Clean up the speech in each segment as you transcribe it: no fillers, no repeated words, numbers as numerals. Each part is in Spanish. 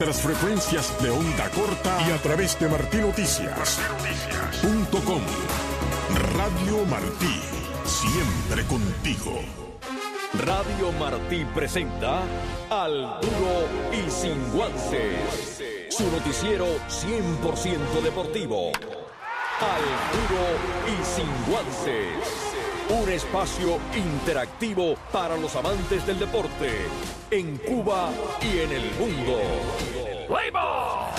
Las frecuencias de onda corta y a través de martinoticias.com. Radio Martí, siempre contigo. Radio Martí presenta Al Duro y Sin Guances, su noticiero 100% deportivo. Al Duro y Sin Guances, un espacio interactivo para los amantes del deporte en Cuba y en el mundo. ¡Play-ball!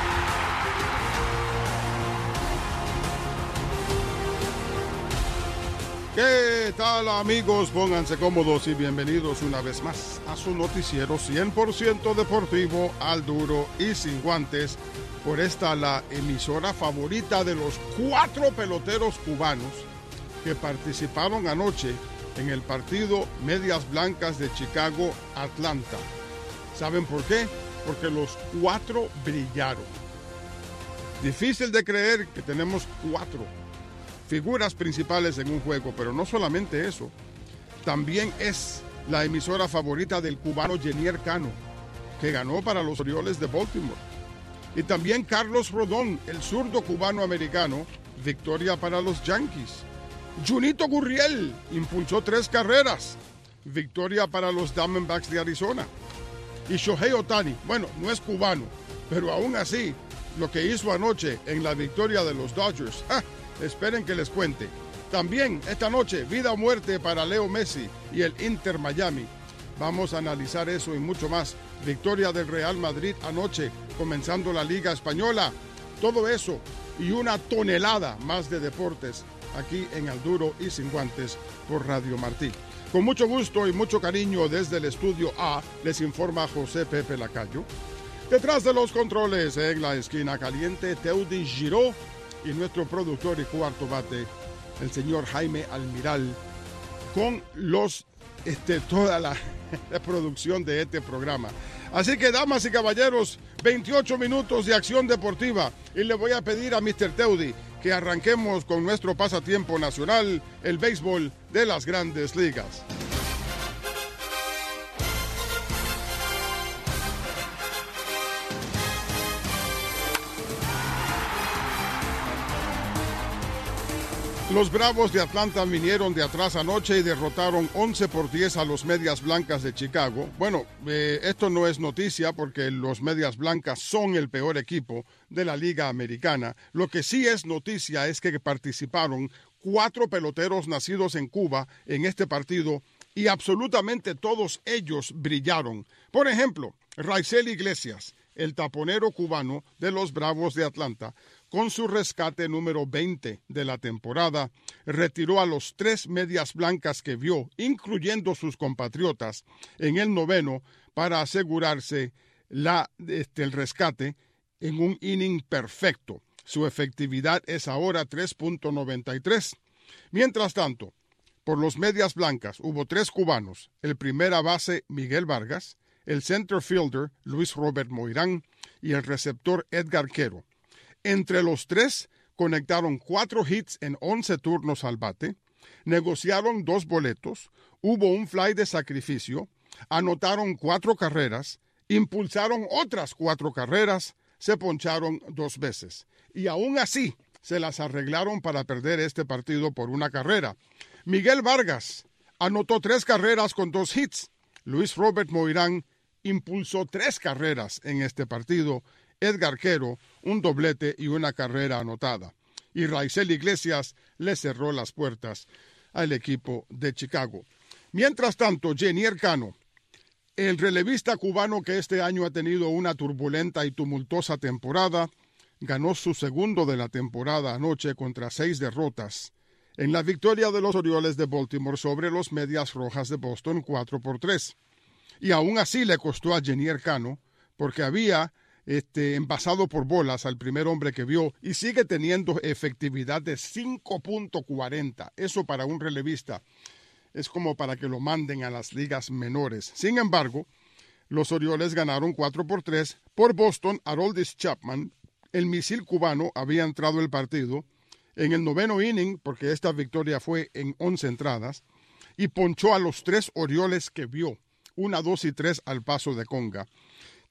¿Qué tal, amigos? Pónganse cómodos y bienvenidos una vez más a su noticiero 100% deportivo, Al Duro y Sin Guantes, por esta la emisora favorita de los 4 peloteros cubanos que participaron anoche en el partido Medias Blancas de Chicago-Atlanta. ¿Saben por qué? Porque los 4 brillaron. Difícil de creer que tenemos 4 figuras principales en un juego, pero no solamente eso, también es la emisora favorita del cubano Jenier Cano, que ganó para los Orioles de Baltimore. Y también Carlos Rodón, el zurdo cubano-americano, victoria para los Yankees. Junito Gurriel impulsó 3 carreras, victoria para los Diamondbacks de Arizona. Y Shohei Ohtani, bueno, no es cubano, pero aún así, lo que hizo anoche en la victoria de los Dodgers, esperen que les cuente. También esta noche, vida o muerte para Leo Messi y el Inter Miami. Vamos a analizar eso y mucho más. Victoria del Real Madrid anoche, comenzando la Liga Española. Todo eso y una tonelada más de deportes aquí en Al Duro y Sin Guantes por Radio Martí. Con mucho gusto y mucho cariño desde el estudio A, les informa José Pepe Lacayo. Detrás de los controles, en la esquina caliente, Teudi Giró y nuestro productor y cuarto bate, el señor Jaime Almiral, con toda la producción de este programa. Así que, damas y caballeros, 28 minutos de acción deportiva, y le voy a pedir a Mr. Teudi que arranquemos con nuestro pasatiempo nacional, el béisbol de las Grandes Ligas. Los Bravos de Atlanta vinieron de atrás anoche y derrotaron 11-10 a los Medias Blancas de Chicago. Bueno, esto no es noticia porque los Medias Blancas son el peor equipo de la Liga Americana. Lo que sí es noticia es que participaron 4 peloteros nacidos en Cuba en este partido y absolutamente todos ellos brillaron. Por ejemplo, Raisel Iglesias, el taponero cubano de los Bravos de Atlanta, con su rescate número 20 de la temporada, retiró a los 3 Medias Blancas que vio, incluyendo sus compatriotas, en el 9º para asegurarse el rescate en un inning perfecto. Su efectividad es ahora 3.93. Mientras tanto, por los Medias Blancas hubo 3 cubanos, el primera base Miguel Vargas, el center fielder Luis Robert Moirán y el receptor Edgar Quero. Entre los 3 conectaron 4 hits en 11 turnos al bate, negociaron 2 boletos, hubo un fly de sacrificio, anotaron 4 carreras, impulsaron otras 4 carreras, se poncharon 2 veces. Y aún así se las arreglaron para perder este partido por 1 carrera. Miguel Vargas anotó 3 carreras con 2 hits. Luis Robert Moirán impulsó 3 carreras en este partido. Edgar Quero, un doblete y 1 carrera anotada. Y Raisel Iglesias le cerró las puertas al equipo de Chicago. Mientras tanto, Jenier Cano, el relevista cubano que este año ha tenido una turbulenta y tumultuosa temporada, ganó su segundo de la temporada anoche contra 6 derrotas en la victoria de los Orioles de Baltimore sobre los Medias Rojas de Boston 4-3. Y aún así le costó a Jenier Cano porque había envasado por bolas al primer hombre que vio y sigue teniendo efectividad de 5.40. Eso para un relevista es como para que lo manden a las ligas menores. Sin embargo, los Orioles ganaron 4-3 por Boston. Aroldis Chapman, el misil cubano, había entrado el partido en el 9º inning, porque esta victoria fue en 11 entradas, y ponchó a los 3 Orioles que vio, 1, 2 y 3 al paso de conga.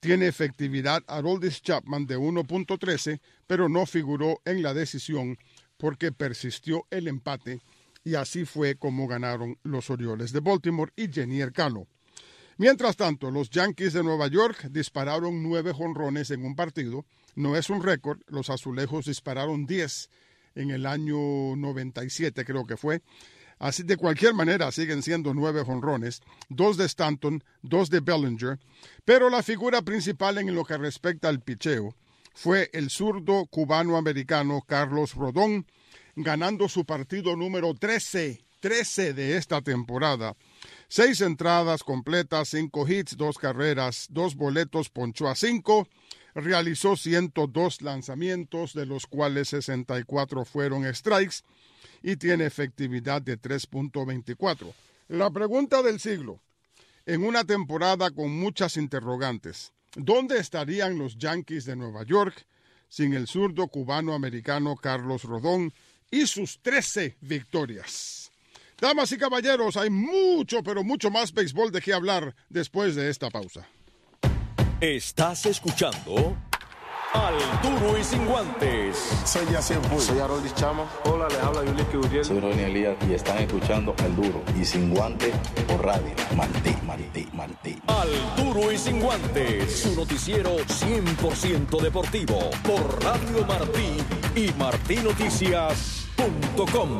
Tiene efectividad Aroldis Chapman de 1.13, pero no figuró en la decisión porque persistió el empate, y así fue como ganaron los Orioles de Baltimore y Jenier Cano. Mientras tanto, los Yankees de Nueva York dispararon 9 jonrones en un partido. No es un récord, los azulejos dispararon 10 en el año 97, creo que fue. Así, de cualquier manera, siguen siendo 9 jonrones, 2 de Stanton, 2 de Bellinger, pero la figura principal en lo que respecta al picheo fue el zurdo cubano-americano Carlos Rodón, ganando su partido número 13 de esta temporada. 6 entradas completas, 5 hits, 2 carreras, 2 boletos, ponchó a 5, realizó 102 lanzamientos, de los cuales 64 fueron strikes, y tiene efectividad de 3.24. La pregunta del siglo, en una temporada con muchas interrogantes, ¿dónde estarían los Yankees de Nueva York sin el zurdo cubano-americano Carlos Rodón y sus 13 victorias? Damas y caballeros, hay mucho, pero mucho más béisbol de qué hablar después de esta pausa. Estás escuchando Al Duro y Sin Guantes. Soy Yacir Bull. Soy Aroldis Chapman. Hola, les habla Yulísio Gurriel. Soy Ronnie Elías y están escuchando Al Duro y Sin Guantes por Radio Martí. Al Duro y Sin Guantes, su noticiero 100% deportivo por Radio Martí y martinoticias.com.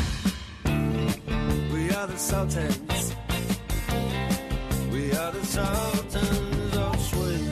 We are the Sultans. We are the Sultans of Swing.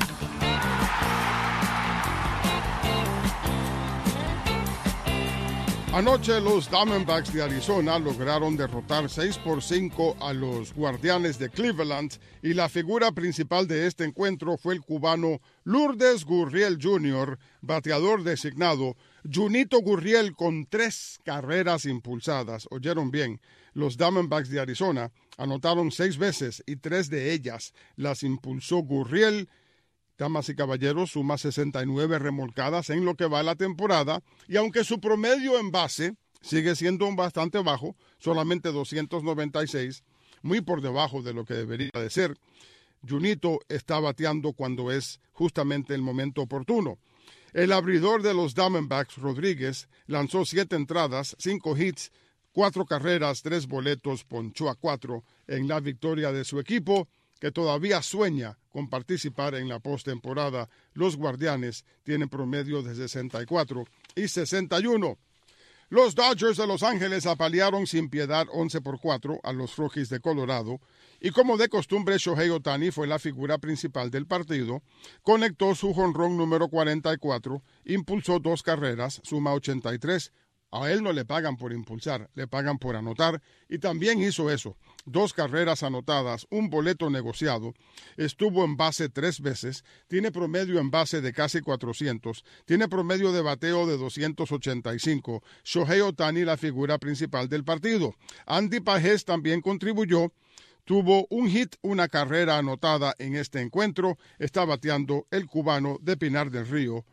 Anoche los Diamondbacks de Arizona lograron derrotar 6-5 a los Guardianes de Cleveland, y la figura principal de este encuentro fue el cubano Lourdes Gurriel Jr., bateador designado. Junito Gurriel con 3 carreras impulsadas. Oyeron bien, los Diamondbacks de Arizona anotaron 6 veces y 3 de ellas las impulsó Gurriel. Damas y caballeros, suma 69 remolcadas en lo que va la temporada, y aunque su promedio en base sigue siendo bastante bajo, solamente 296, muy por debajo de lo que debería de ser, Junito está bateando cuando es justamente el momento oportuno. El abridor de los Diamondbacks, Rodríguez, lanzó 7 entradas, 5 hits, 4 carreras, 3 boletos, ponchó a 4 en la victoria de su equipo, que todavía sueña con participar en la postemporada. Los Guardianes tienen promedio de 64 y 61. Los Dodgers de Los Ángeles apalearon sin piedad 11-4 a los Rockies de Colorado, y como de costumbre, Shohei Ohtani fue la figura principal del partido. Conectó su jonrón número 44, impulsó 2 carreras, suma 83. A él no le pagan por impulsar, le pagan por anotar, y también hizo eso. 2 carreras anotadas, 1 boleto negociado, estuvo en base 3 veces, tiene promedio en base de casi 400, tiene promedio de bateo de 285. Shohei Ohtani, la figura principal del partido. Andy Pajés también contribuyó, tuvo 1 hit, 1 carrera anotada en este encuentro. Está bateando el cubano de Pinar del Río,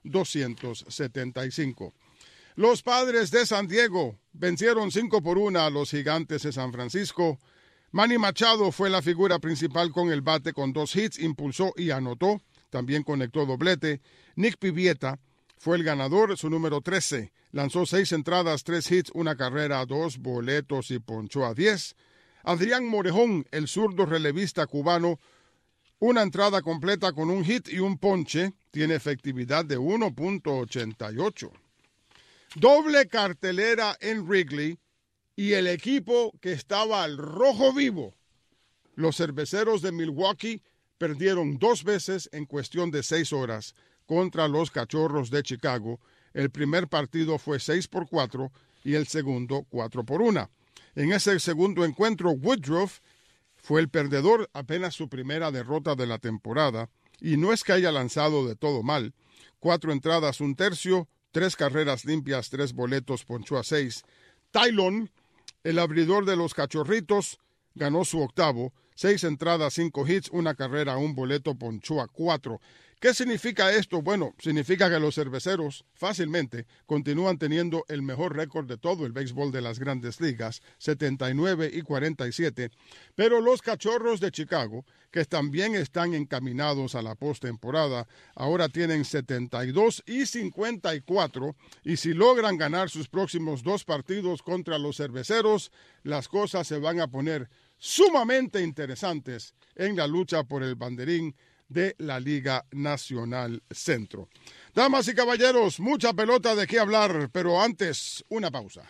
275. Los Padres de San Diego vencieron 5-1 a los Gigantes de San Francisco. Manny Machado fue la figura principal con el bate, con 2 hits, impulsó y anotó. También conectó doblete. Nick Pivetta fue el ganador, su número 13. Lanzó 6 entradas, 3 hits, 1 carrera, 2 boletos y ponchó a 10. Adrián Morejón, el zurdo relevista cubano, 1 entrada completa con 1 hit y 1 ponche. Tiene efectividad de 1.88. Doble cartelera en Wrigley, y el equipo que estaba al rojo vivo, los Cerveceros de Milwaukee, perdieron 2 veces en cuestión de 6 horas contra los Cachorros de Chicago. El primer partido fue 6-4 y el segundo 4-1. En ese segundo encuentro, Woodruff fue el perdedor, apenas su primera derrota de la temporada, y no es que haya lanzado de todo mal. 4 entradas, 1 tercio, 3 carreras limpias, 3 boletos, ponchó a 6. Tylon, el abridor de los Cachorritos, ganó su octavo, 6 entradas, 5 hits, 1 carrera, 1 boleto, ponchó a 4. ¿Qué significa esto? Bueno, significa que los cerveceros fácilmente continúan teniendo el mejor récord de todo el béisbol de las Grandes Ligas, 79-47, pero los Cachorros de Chicago, que también están encaminados a la postemporada, ahora tienen 72-54, y si logran ganar sus próximos 2 partidos contra los Cerveceros, las cosas se van a poner sumamente interesantes en la lucha por el banderín de la Liga Nacional Centro. Damas y caballeros, mucha pelota de qué hablar, pero antes, una pausa.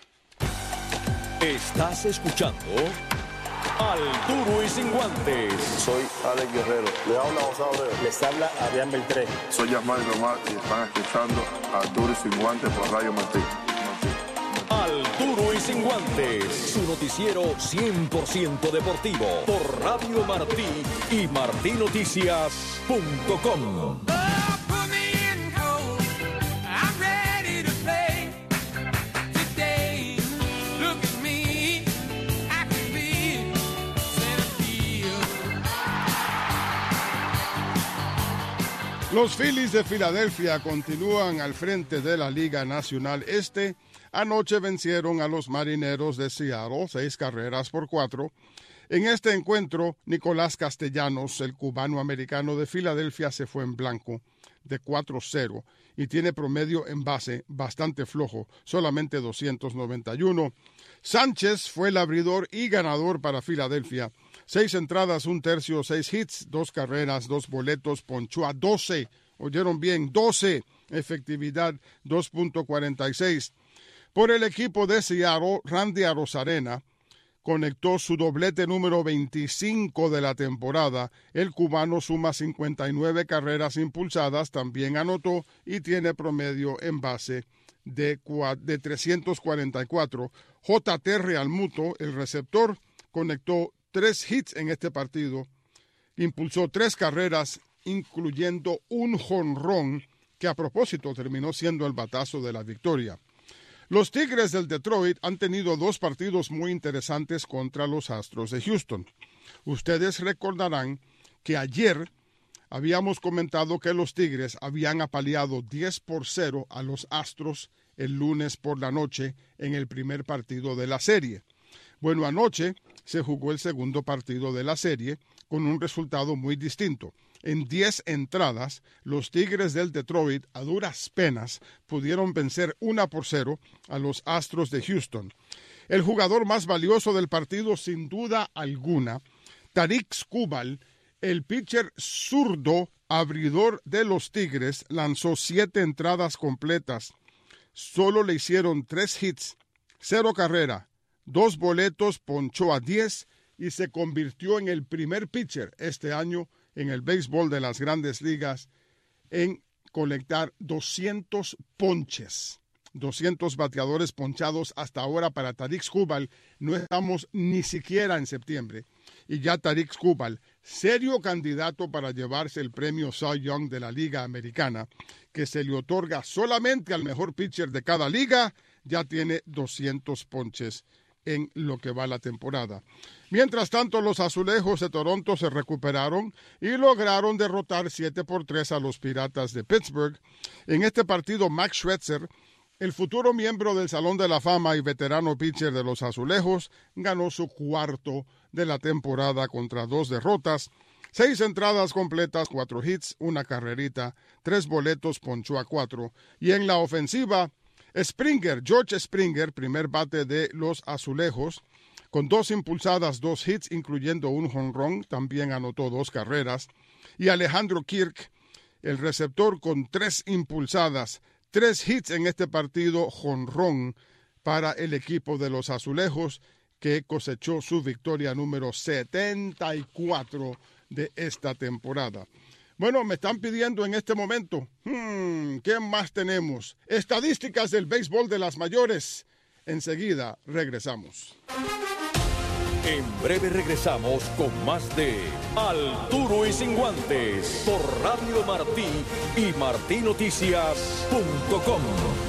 Estás escuchando Al Duro y Sin Guantes. Soy Alex Guerrero. Le habla Gonzalo Reyes. Les habla Adrián Beltré. Soy Yasmani Román y están escuchando Al Duro y Sin Guantes por Radio Martí. Al Duro y Sin Guantes, su noticiero 100% deportivo por Radio Martí y martinoticias.com. Los Phillies de Filadelfia continúan al frente de la Liga Nacional Este. Anoche vencieron a los Marineros de Seattle 6-4. En este encuentro, Nicolás Castellanos, el cubano-americano de Filadelfia, se fue en blanco de 4-0 y tiene promedio en base bastante flojo, solamente 291. Sánchez fue el abridor y ganador para Filadelfia. 6 entradas, 1 tercio, 6 hits, 2 carreras, 2 boletos, ponchó a 12. Oyeron bien, 12. Efectividad 2.46. Por el equipo de Seattle, Randy Arozarena conectó su doblete número 25 de la temporada. El cubano suma 59 carreras impulsadas, también anotó y tiene promedio en base de 344. J.T. Realmuto, el receptor, conectó 3 hits en este partido, impulsó 3 carreras, incluyendo un jonrón, que a propósito terminó siendo el batazo de la victoria. Los Tigres del Detroit han tenido 2 partidos muy interesantes contra los Astros de Houston. Ustedes recordarán que ayer habíamos comentado que los Tigres habían apaleado 10-0 a los Astros el lunes por la noche en el primer partido de la serie. Bueno, anoche se jugó el segundo partido de la serie con un resultado muy distinto. En 10 entradas, los Tigres del Detroit a duras penas pudieron vencer 1-0 a los Astros de Houston. El jugador más valioso del partido, sin duda alguna, Tarik Skubal, el pitcher zurdo abridor de los Tigres, lanzó 7 entradas completas. Solo le hicieron 3 hits, 0 carrera, 2 boletos, ponchó a 10 y se convirtió en el primer pitcher este año en el béisbol de las Grandes Ligas en colectar 200 ponches. 200 bateadores ponchados hasta ahora para Tarik Skubal. No estamos ni siquiera en septiembre. Y ya Tarik Skubal, serio candidato para llevarse el premio Cy Young de la Liga Americana, que se le otorga solamente al mejor pitcher de cada liga, ya tiene 200 ponches en lo que va la temporada. Mientras tanto, los Azulejos de Toronto se recuperaron y lograron derrotar 7-3 a los Piratas de Pittsburgh. En este partido, Max Scherzer, el futuro miembro del Salón de la Fama y veterano pitcher de los Azulejos, ganó su 4º de la temporada contra 2 derrotas, 6 entradas completas, 4 hits, 1 carrerita, 3 boletos, ponchó a 4. Y en la ofensiva, George Springer, primer bate de los Azulejos, con 2 impulsadas, 2 hits, incluyendo un jonrón, también anotó 2 carreras. Y Alejandro Kirk, el receptor, con 3 impulsadas, 3 hits en este partido, jonrón para el equipo de los Azulejos, que cosechó su victoria número 74 de esta temporada. Bueno, me están pidiendo en este momento, ¿qué más tenemos? Estadísticas del béisbol de las mayores. Enseguida regresamos. En breve regresamos con más de Al Duro y Sin Guantes por Radio Martí y martinoticias.com.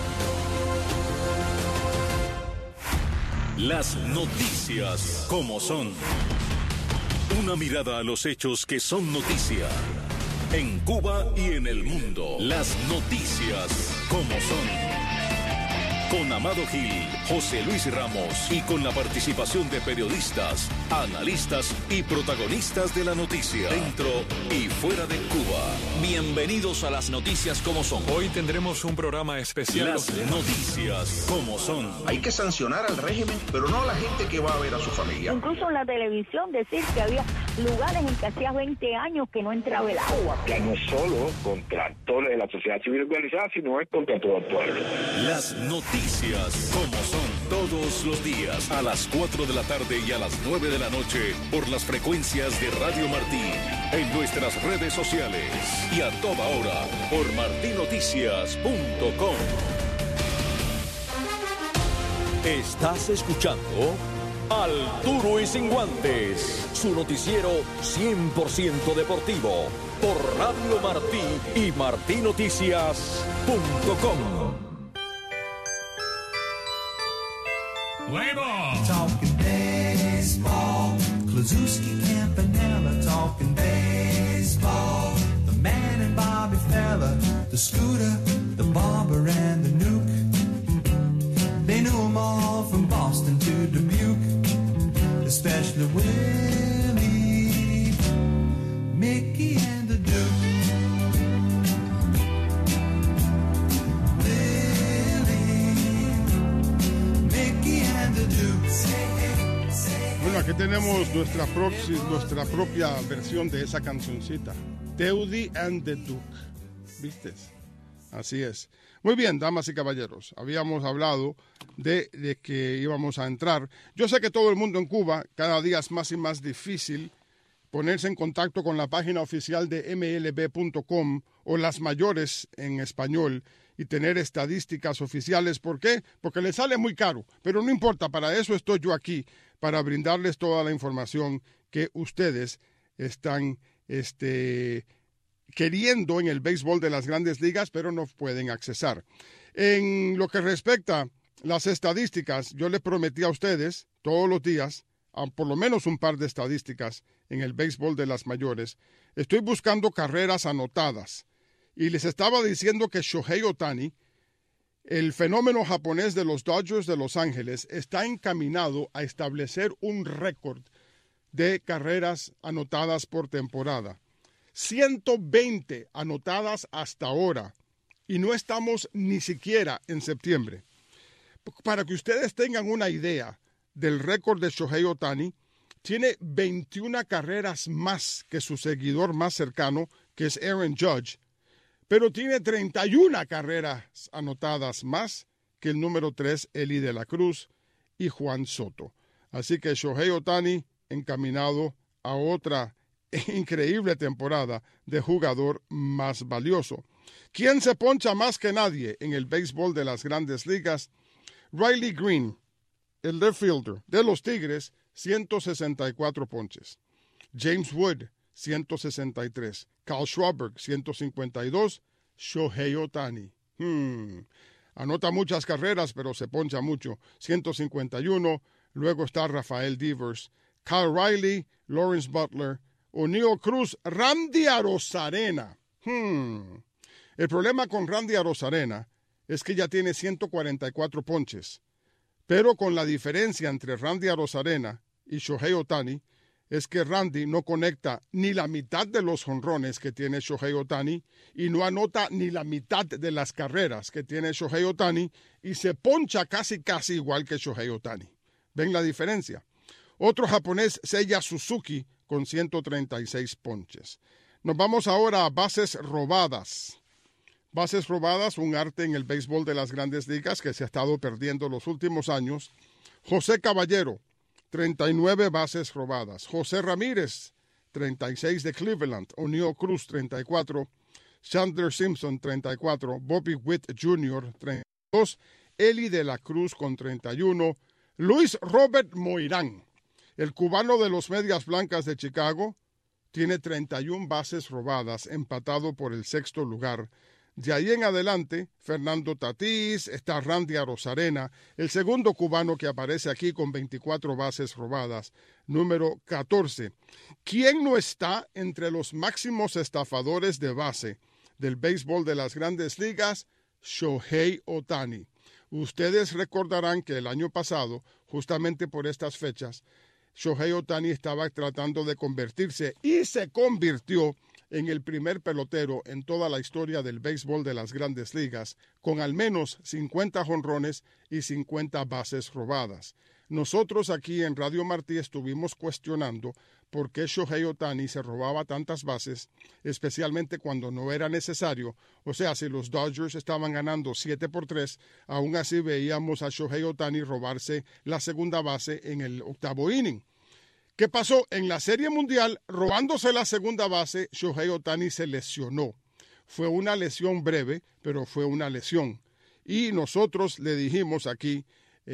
Las noticias como son. Una mirada a los hechos que son noticia. En Cuba y en el mundo, las noticias como son. Con Amado Gil, José Luis Ramos y con la participación de periodistas, analistas y protagonistas de la noticia, dentro y fuera de Cuba. Bienvenidos a las noticias como son. Hoy tendremos un programa especial. Las noticias como son. Hay que sancionar al régimen, pero no a la gente que va a ver a su familia. Incluso en la televisión decir que había lugares en que hacía 20 años que no entraba el agua. Que no es solo contra actores de la sociedad civil organizada, sino es contra todo el pueblo. Las noticias como son, todos los días a las 4 de la tarde y a las 9 de la noche por las frecuencias de Radio Martí, en nuestras redes sociales y a toda hora por martinoticias.com. Estás escuchando Al Duro y Sin Guantes, su noticiero 100% deportivo por Radio Martí y martinoticias.com. Talking baseball, Klazuski, Campanella, talking baseball. The man and Bobby Fella, the Scooter, the Barber and the Nuke. They knew them all from Boston to Dubuque, especially Willie, Mickey and the Duke. Bueno, aquí tenemos nuestra propia versión de esa cancioncita. Teudi and the Duke. ¿Viste? Así es. Muy bien, damas y caballeros. Habíamos hablado de que íbamos a entrar. Yo sé que todo el mundo en Cuba, cada día es más y más difícil ponerse en contacto con la página oficial de mlb.com o las mayores en español y tener estadísticas oficiales. ¿Por qué? Porque les sale muy caro, pero no importa, para eso estoy yo aquí, para brindarles toda la información que ustedes están queriendo en el béisbol de las grandes ligas, pero no pueden accesar. En lo que respecta a las estadísticas, yo les prometí a ustedes todos los días, por lo menos un par de estadísticas en el béisbol de las mayores. Estoy buscando carreras anotadas. Y les estaba diciendo que Shohei Ohtani, el fenómeno japonés de los Dodgers de Los Ángeles, está encaminado a establecer un récord de carreras anotadas por temporada. 120 anotadas hasta ahora. Y no estamos ni siquiera en septiembre. Para que ustedes tengan una idea del récord de Shohei Ohtani, tiene 21 carreras más que su seguidor más cercano, que es Aaron Judge, pero tiene 31 carreras anotadas más que el número 3, Eli de la Cruz y Juan Soto. Así que Shohei Ohtani encaminado a otra increíble temporada de jugador más valioso. ¿Quién se poncha más que nadie en el béisbol de las grandes ligas? Riley Green, el left fielder de los Tigres, 164 ponches. James Wood, 163. Carl Schwarber, 152. Shohei Ohtani. Anota muchas carreras, pero se poncha mucho. 151. Luego está Rafael Devers, Kyle Riley, Lawrence Butler, Oneil Cruz, Randy Arozarena. El problema con Randy Arozarena es que ya tiene 144 ponches. Pero con la diferencia entre Randy Arozarena y Shohei Ohtani es que Randy no conecta ni la mitad de los jonrones que tiene Shohei Ohtani y no anota ni la mitad de las carreras que tiene Shohei Ohtani y se poncha casi igual que Shohei Ohtani. ¿Ven la diferencia? Otro japonés, Seiya Suzuki, con 136 ponches. Nos vamos ahora a bases robadas. Bases robadas, un arte en el béisbol de las grandes ligas que se ha estado perdiendo los últimos años. José Caballero, 39 bases robadas. José Ramírez, 36 de Cleveland. Oneil Cruz, 34. Chandler Simpson, 34. Bobby Witt Jr., 32. Eli de la Cruz con 31. Luis Robert Moirán, el cubano de los Medias Blancas de Chicago, tiene 31 bases robadas, empatado por el sexto lugar De ahí en adelante, Fernando Tatís, está Randy Arozarena, el segundo cubano que aparece aquí con 24 bases robadas, número 14. ¿Quién no está entre los máximos estafadores de base del béisbol de las Grandes Ligas? Shohei Ohtani. Ustedes recordarán que el año pasado, justamente por estas fechas, Shohei Ohtani estaba tratando de convertirse y se convirtió en el primer pelotero en toda la historia del béisbol de las Grandes Ligas, con al menos 50 jonrones y 50 bases robadas. Nosotros aquí en Radio Martí estuvimos cuestionando por qué Shohei Ohtani se robaba tantas bases, especialmente cuando no era necesario. O sea, si los Dodgers estaban ganando 7-3, aún así veíamos a Shohei Ohtani robarse la segunda base en el octavo inning. ¿Qué pasó? En la Serie Mundial, robándose la segunda base, Shohei Ohtani se lesionó. Fue una lesión breve, pero fue una lesión. Y nosotros le dijimos aquí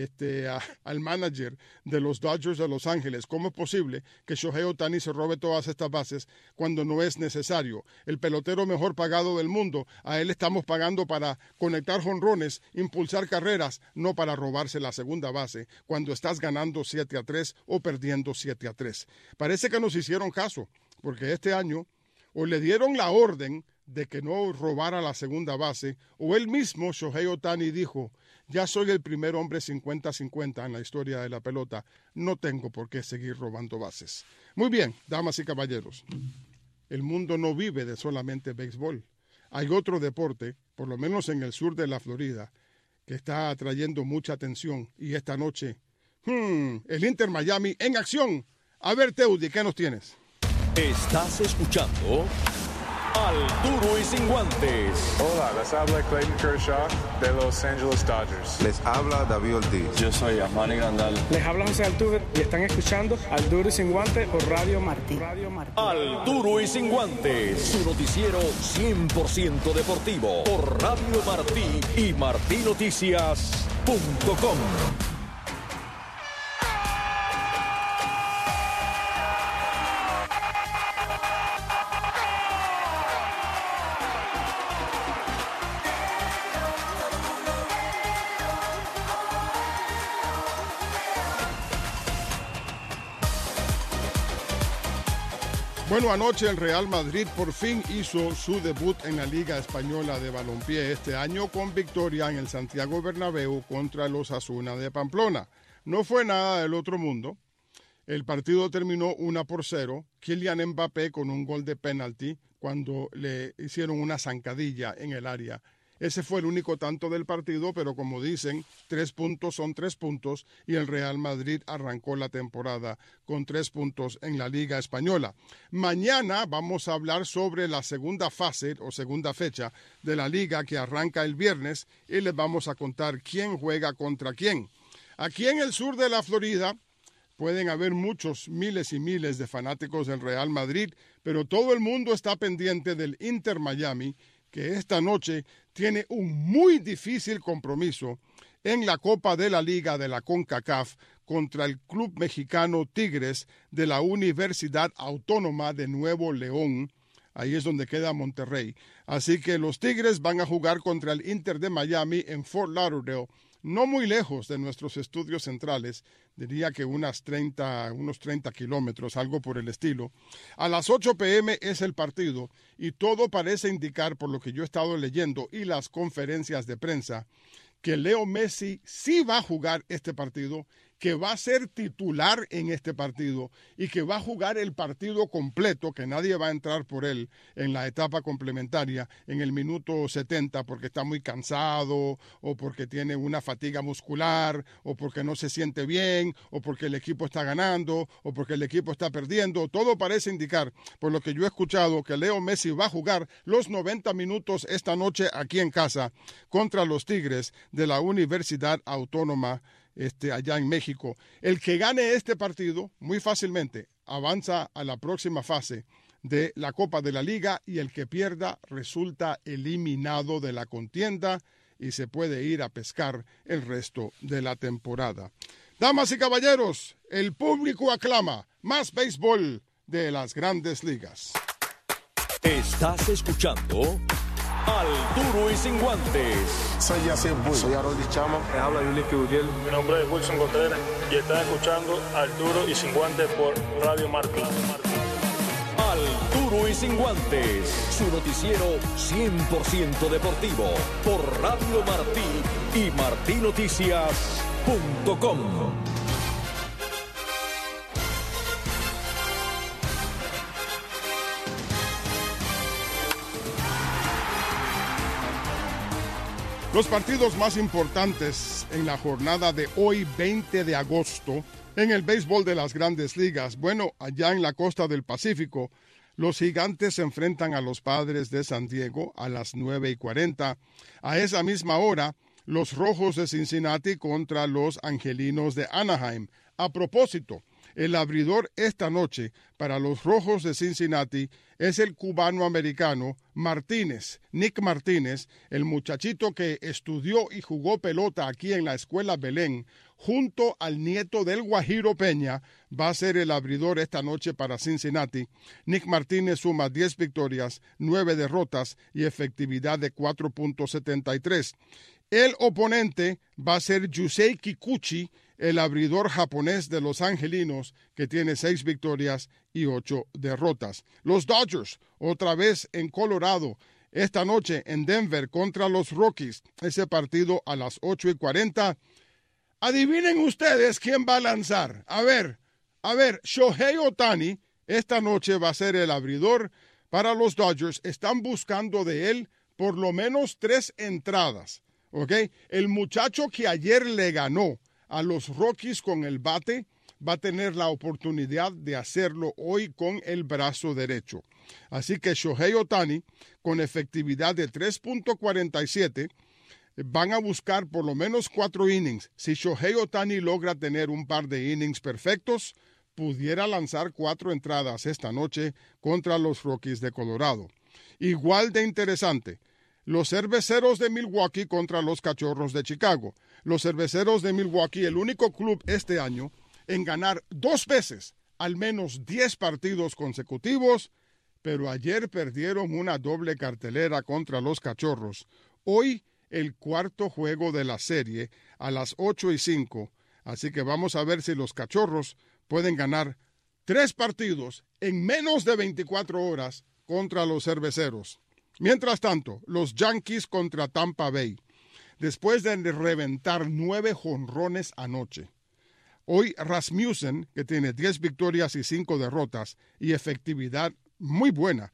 al manager de los Dodgers de Los Ángeles, ¿cómo es posible que Shohei Ohtani se robe todas estas bases cuando no es necesario? El pelotero mejor pagado del mundo, a él estamos pagando para conectar jonrones, impulsar carreras, no para robarse la segunda base cuando estás ganando 7-3 o perdiendo 7-3. Parece que nos hicieron caso, porque este año o le dieron la orden de que no robara la segunda base, o él mismo, Shohei Ohtani, dijo: ya soy el primer hombre 50-50 en la historia de la pelota, no tengo por qué seguir robando bases. Muy bien, damas y caballeros, el mundo no vive de solamente béisbol. Hay otro deporte, por lo menos en el sur de la Florida, que está atrayendo mucha atención, y esta noche, el Inter Miami en acción. A ver, Teudi, ¿qué nos tienes? Estás escuchando Al Duro y Sin Guantes. Hola, les habla Clayton Kershaw de Los Angeles Dodgers. Les habla David Ortiz. Yo soy Amani Grandal. Les habla José Altuve y están escuchando Al Duro y Sin Guantes por Radio Martí. Al Duro y Sin Guantes, su noticiero 100% deportivo por Radio Martí y martinoticias.com. Bueno, anoche el Real Madrid por fin hizo su debut en la Liga Española de Balompié este año con victoria en el Santiago Bernabéu contra los Osasuna de Pamplona. No fue nada del otro mundo. El partido terminó 1-0. Kylian Mbappé con un gol de penalti cuando le hicieron una zancadilla en el área. Ese fue el único tanto del partido, pero como dicen, 3 puntos son 3 puntos y el Real Madrid arrancó la temporada con 3 puntos en la Liga Española. Mañana vamos a hablar sobre la segunda fase o segunda fecha de la Liga que arranca el viernes y les vamos a contar quién juega contra quién. Aquí en el sur de la Florida pueden haber muchos, miles y miles de fanáticos del Real Madrid, pero todo el mundo está pendiente del Inter Miami, que esta noche tiene un muy difícil compromiso en la Copa de la Liga de la CONCACAF contra el club mexicano Tigres de la Universidad Autónoma de Nuevo León. Ahí es donde queda Monterrey. Así que los Tigres van a jugar contra el Inter de Miami en Fort Lauderdale, no muy lejos de nuestros estudios centrales, diría que unos 30 kilómetros, algo por el estilo. A las 8 p.m. es el partido y todo parece indicar, por lo que yo he estado leyendo y las conferencias de prensa, que Leo Messi sí va a jugar este partido, que va a ser titular en este partido y que va a jugar el partido completo, que nadie va a entrar por él en la etapa complementaria en el minuto 70 porque está muy cansado o porque tiene una fatiga muscular o porque no se siente bien o porque el equipo está ganando o porque el equipo está perdiendo. Todo parece indicar, por lo que yo he escuchado, que Leo Messi va a jugar los 90 minutos esta noche aquí en casa contra los Tigres de la Universidad Autónoma allá en México. El que gane este partido muy fácilmente avanza a la próxima fase de la Copa de la Liga y el que pierda resulta eliminado de la contienda y se puede ir a pescar el resto de la temporada. Damas y caballeros, el público aclama más béisbol de las Grandes Ligas. Estás escuchando Al Duro y Sin Guantes. Soy Yacir Bull. Soy Harold Chamo. Me habla Yuliki Uriel. Mi nombre es Wilson Contreras y estás escuchando Al Duro y Sin Guantes por Radio Martí. Al Duro y Sin Guantes, su noticiero 100% deportivo por Radio Martí y martinoticias.com. Los partidos más importantes en la jornada de hoy, 20 de agosto, en el béisbol de las Grandes Ligas. Bueno, allá en la costa del Pacífico, los Gigantes se enfrentan a los Padres de San Diego a las 9:40. A esa misma hora, los Rojos de Cincinnati contra los Angelinos de Anaheim. A propósito, el abridor esta noche para los Rojos de Cincinnati es el cubano-americano Martínez, Nick Martínez, el muchachito que estudió y jugó pelota aquí en la Escuela Belén, junto al nieto del Guajiro Peña, va a ser el abridor esta noche para Cincinnati. Nick Martínez suma 10 victorias, 9 derrotas y efectividad de 4.73. El oponente va a ser Yusei Kikuchi, el abridor japonés de los Angelinos, que tiene 6 victorias y 8 derrotas. Los Dodgers, otra vez en Colorado, esta noche en Denver contra los Rockies. Ese partido a las 8:40. Adivinen ustedes quién va a lanzar. A ver, Shohei Ohtani esta noche va a ser el abridor para los Dodgers. Están buscando de él por lo menos 3 entradas. ¿Ok? El muchacho que ayer le ganó a los Rockies con el bate va a tener la oportunidad de hacerlo hoy con el brazo derecho. Así que Shohei Ohtani, con efectividad de 3.47, van a buscar por lo menos 4 innings. Si Shohei Ohtani logra tener un par de innings perfectos, pudiera lanzar 4 entradas esta noche contra los Rockies de Colorado. Igual de interesante, los Cerveceros de Milwaukee contra los Cachorros de Chicago. Los Cerveceros de Milwaukee, el único club este año en ganar 2 veces al menos 10 partidos consecutivos, pero ayer perdieron una doble cartelera contra los Cachorros. Hoy el cuarto juego de la serie a las 8:05, así que vamos a ver si los Cachorros pueden ganar 3 partidos en menos de 24 horas contra los Cerveceros. Mientras tanto, los Yankees contra Tampa Bay. Después de reventar 9 jonrones anoche, hoy Rasmussen, que tiene 10 victorias y 5 derrotas y efectividad muy buena,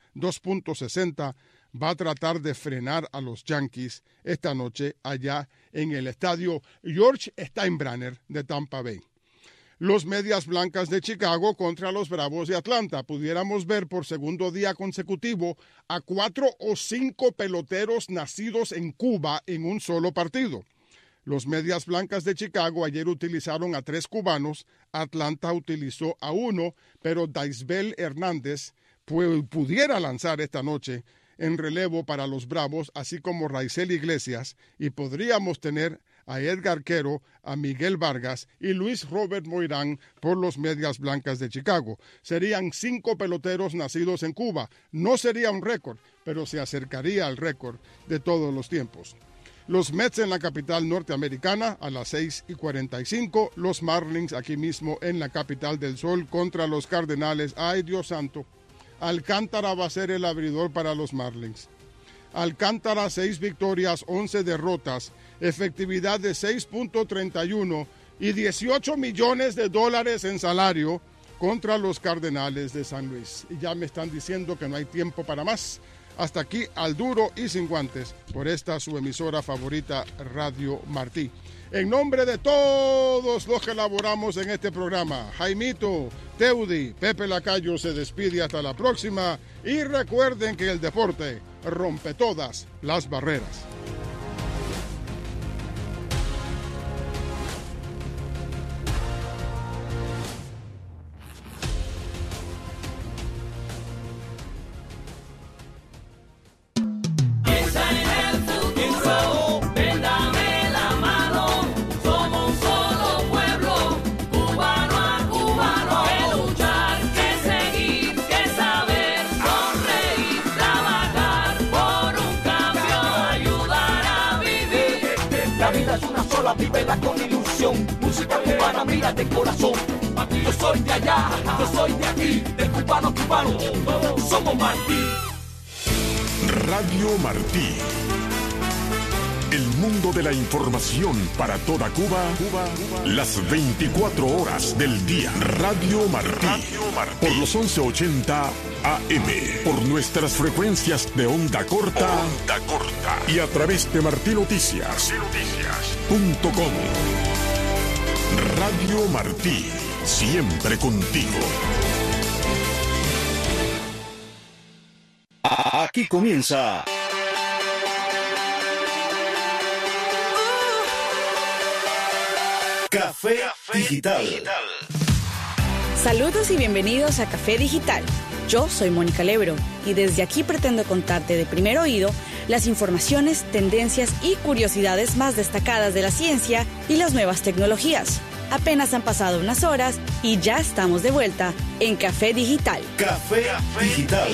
2.60, va a tratar de frenar a los Yankees esta noche allá en el estadio George Steinbrenner de Tampa Bay. Los Medias Blancas de Chicago contra los Bravos de Atlanta. Pudiéramos ver por segundo día consecutivo a 4 o 5 peloteros nacidos en Cuba en un solo partido. Los Medias Blancas de Chicago ayer utilizaron a 3 cubanos, Atlanta utilizó a 1, pero Daisbel Hernández pudiera lanzar esta noche en relevo para los Bravos, así como Raisel Iglesias, y podríamos tener a Edgar Quero, a Miguel Vargas y Luis Robert Moirán por los Medias Blancas de Chicago. Serían 5 peloteros nacidos en Cuba. No sería un récord, pero se acercaría al récord de todos los tiempos. Los Mets en la capital norteamericana a las 6:45. Los Marlins aquí mismo en la capital del sol contra los Cardenales. ¡Ay, Dios santo! Alcántara va a ser el abridor para los Marlins. Alcántara, 6 victorias, 11 derrotas, efectividad de 6.31 y $18 millones en salario contra los Cardenales de San Luis. Y ya me están diciendo que no hay tiempo para más. Hasta aquí, al duro y sin guantes, por esta su emisora favorita, Radio Martí. En nombre de todos los que elaboramos en este programa, Jaimito, Teudi, Pepe Lacayo se despide hasta la próxima. Y recuerden que el deporte rompe todas las barreras. Trabajar por un cambio. vida es una sola, vívela con ilusión. Música cubana, mira de corazón. Yo soy de allá, yo soy de aquí, de cubano a cubano, somos Martí. Radio Martí. El mundo de la información para toda Cuba, las 24 horas del día. Radio Martí. Por los 1180 AM. Por nuestras frecuencias de onda corta. Y a través de martinoticias.com. Radio Martí. Siempre contigo. Aquí comienza Café Digital. Saludos y bienvenidos a Café Digital. Yo soy Mónica Lebro y desde aquí pretendo contarte de primer oído las informaciones, tendencias y curiosidades más destacadas de la ciencia y las nuevas tecnologías. Apenas han pasado unas horas y ya estamos de vuelta en Café Digital. Café Digital.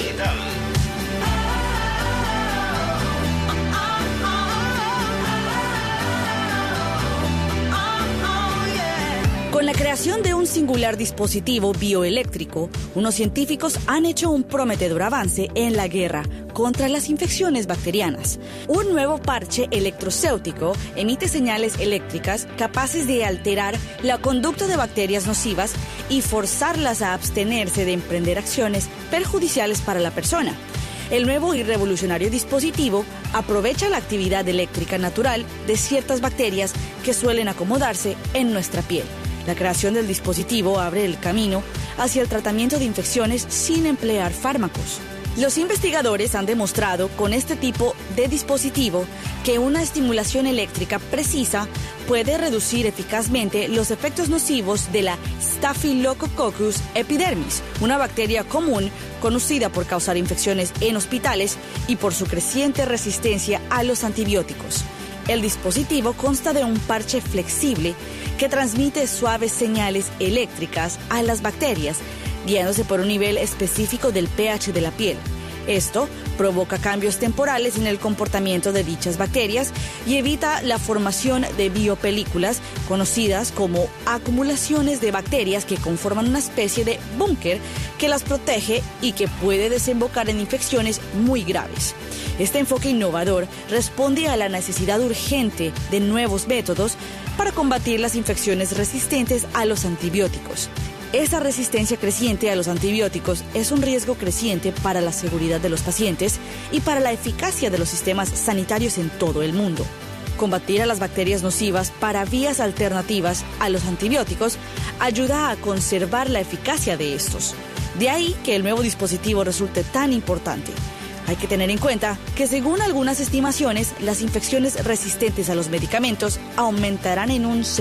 Con la creación de un singular dispositivo bioeléctrico, unos científicos han hecho un prometedor avance en la guerra contra las infecciones bacterianas. Un nuevo parche electrocéutico emite señales eléctricas capaces de alterar la conducta de bacterias nocivas y forzarlas a abstenerse de emprender acciones perjudiciales para la persona. El nuevo y revolucionario dispositivo aprovecha la actividad eléctrica natural de ciertas bacterias que suelen acomodarse en nuestra piel. La creación del dispositivo abre el camino hacia el tratamiento de infecciones sin emplear fármacos. Los investigadores han demostrado con este tipo de dispositivo que una estimulación eléctrica precisa puede reducir eficazmente los efectos nocivos de la Staphylococcus epidermis, una bacteria común conocida por causar infecciones en hospitales y por su creciente resistencia a los antibióticos. El dispositivo consta de un parche flexible que transmite suaves señales eléctricas a las bacterias, guiándose por un nivel específico del pH de la piel. Esto provoca cambios temporales en el comportamiento de dichas bacterias y evita la formación de biopelículas, conocidas como acumulaciones de bacterias que conforman una especie de búnker que las protege y que puede desembocar en infecciones muy graves. Este enfoque innovador responde a la necesidad urgente de nuevos métodos para combatir las infecciones resistentes a los antibióticos. Esta resistencia creciente a los antibióticos es un riesgo creciente para la seguridad de los pacientes y para la eficacia de los sistemas sanitarios en todo el mundo. Combatir a las bacterias nocivas para vías alternativas a los antibióticos ayuda a conservar la eficacia de estos. De ahí que el nuevo dispositivo resulte tan importante. Hay que tener en cuenta que según algunas estimaciones, las infecciones resistentes a los medicamentos aumentarán en un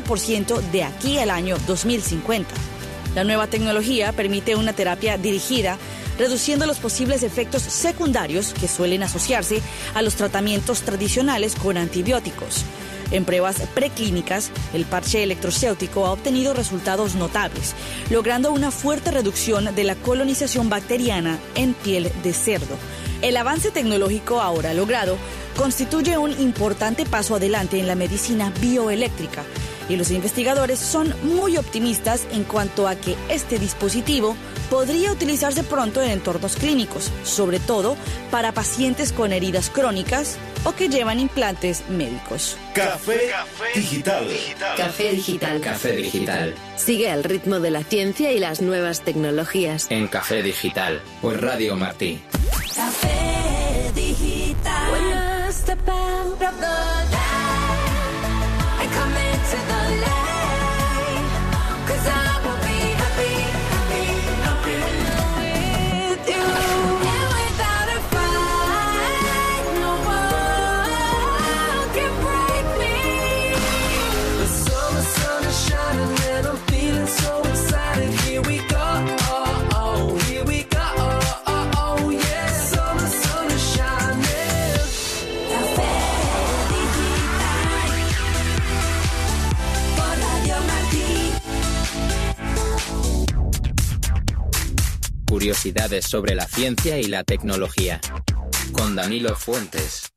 70% de aquí al año 2050. La nueva tecnología permite una terapia dirigida, reduciendo los posibles efectos secundarios que suelen asociarse a los tratamientos tradicionales con antibióticos. En pruebas preclínicas, el parche electrocéutico ha obtenido resultados notables, logrando una fuerte reducción de la colonización bacteriana en piel de cerdo. El avance tecnológico ahora logrado constituye un importante paso adelante en la medicina bioeléctrica, y los investigadores son muy optimistas en cuanto a que este dispositivo podría utilizarse pronto en entornos clínicos, sobre todo para pacientes con heridas crónicas o que llevan implantes médicos. Café Digital. Café Digital. Café Digital. Sigue al ritmo de la ciencia y las nuevas tecnologías. En Café Digital, por Radio Martí. Café Digital. When I step out of the line, I come into the light, 'cause I will be happy, happy, happy with you. And without a fight, no one can break me. The sun is shining and I'm feeling so excited. Here we go, here we go, yeah. Sun is shining. Café Digital por Radio Martí. Curiosidades sobre la ciencia y la tecnología. Con Danilo Fuentes.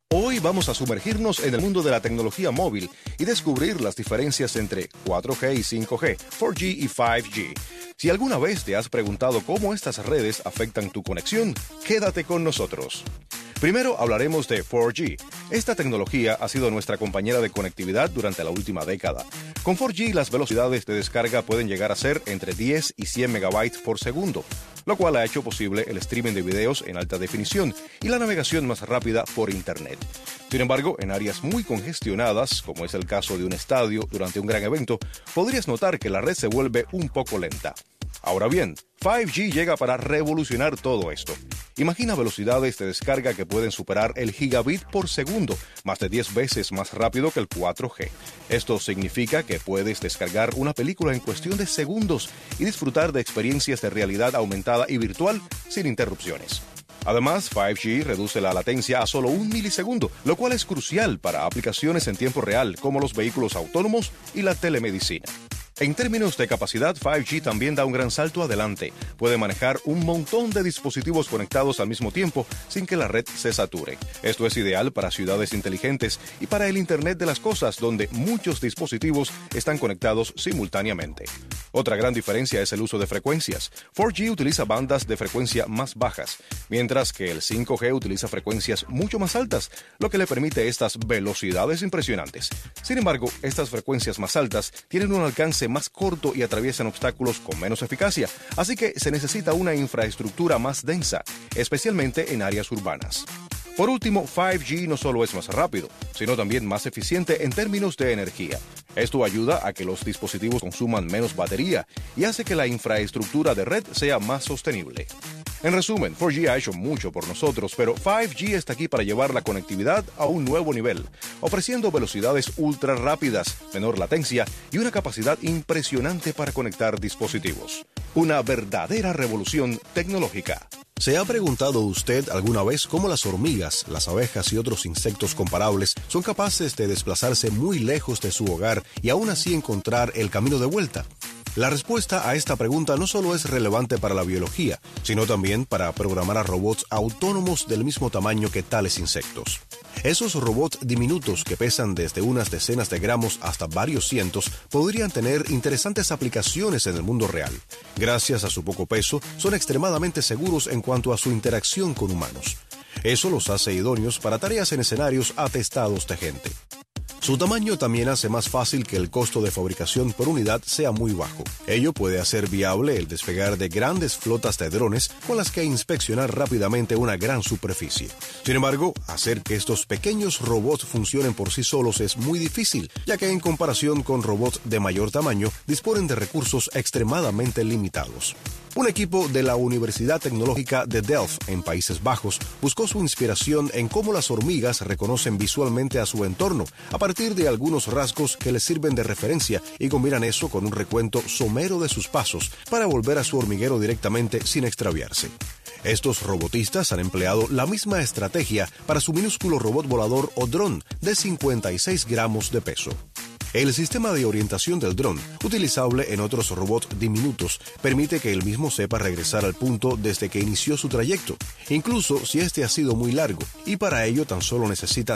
Hoy vamos a sumergirnos en el mundo de la tecnología móvil y descubrir las diferencias entre 4G y 5G, 4G y 5G. Si alguna vez te has preguntado cómo estas redes afectan tu conexión, quédate con nosotros. Primero hablaremos de 4G. Esta tecnología ha sido nuestra compañera de conectividad durante la última década. Con 4G las velocidades de descarga pueden llegar a ser entre 10 y 100 megabytes por segundo, lo cual ha hecho posible el streaming de videos en alta definición y la navegación más rápida por Internet. Sin embargo, en áreas muy congestionadas, como es el caso de un estadio durante un gran evento, podrías notar que la red se vuelve un poco lenta. Ahora bien, 5G llega para revolucionar todo esto. Imagina velocidades de descarga que pueden superar el gigabit por segundo, más de 10 veces más rápido que el 4G. Esto significa que puedes descargar una película en cuestión de segundos y disfrutar de experiencias de realidad aumentada y virtual sin interrupciones. Además, 5G reduce la latencia a solo 1 milisegundo, lo cual es crucial para aplicaciones en tiempo real como los vehículos autónomos y la telemedicina. En términos de capacidad, 5G también da un gran salto adelante. Puede manejar un montón de dispositivos conectados al mismo tiempo sin que la red se sature. Esto es ideal para ciudades inteligentes y para el Internet de las cosas, donde muchos dispositivos están conectados simultáneamente. Otra gran diferencia es el uso de frecuencias. 4G utiliza bandas de frecuencia más bajas, mientras que el 5G utiliza frecuencias mucho más altas, lo que le permite estas velocidades impresionantes. Sin embargo, estas frecuencias más altas tienen un alcance más corto y atraviesan obstáculos con menos eficacia, así que se necesita una infraestructura más densa, especialmente en áreas urbanas. Por último, 5G no solo es más rápido, sino también más eficiente en términos de energía. Esto ayuda a que los dispositivos consuman menos batería y hace que la infraestructura de red sea más sostenible. En resumen, 4G ha hecho mucho por nosotros, pero 5G está aquí para llevar la conectividad a un nuevo nivel, ofreciendo velocidades ultra rápidas, menor latencia y una capacidad impresionante para conectar dispositivos. Una verdadera revolución tecnológica. ¿Se ha preguntado usted alguna vez cómo las hormigas, las abejas y otros insectos comparables son capaces de desplazarse muy lejos de su hogar y aún así encontrar el camino de vuelta? La respuesta a esta pregunta no solo es relevante para la biología, sino también para programar a robots autónomos del mismo tamaño que tales insectos. Esos robots diminutos que pesan desde unas decenas de gramos hasta varios cientos podrían tener interesantes aplicaciones en el mundo real. Gracias a su poco peso, son extremadamente seguros en cuanto a su interacción con humanos. Eso los hace idóneos para tareas en escenarios atestados de gente. Su tamaño también hace más fácil que el costo de fabricación por unidad sea muy bajo. Ello puede hacer viable el despegar de grandes flotas de drones con las que inspeccionar rápidamente una gran superficie. Sin embargo, hacer que estos pequeños robots funcionen por sí solos es muy difícil, ya que en comparación con robots de mayor tamaño, disponen de recursos extremadamente limitados. Un equipo de la Universidad Tecnológica de Delft, en Países Bajos, buscó su inspiración en cómo las hormigas reconocen visualmente a su entorno, a partir de algunos rasgos que les sirven de referencia y combinan eso con un recuento somero de sus pasos para volver a su hormiguero directamente sin extraviarse. Estos robotistas han empleado la misma estrategia para su minúsculo robot volador o dron de 56 gramos de peso. El sistema de orientación del dron, utilizable en otros robots diminutos, permite que el mismo sepa regresar al punto desde que inició su trayecto, incluso si este ha sido muy largo, y para ello tan solo necesita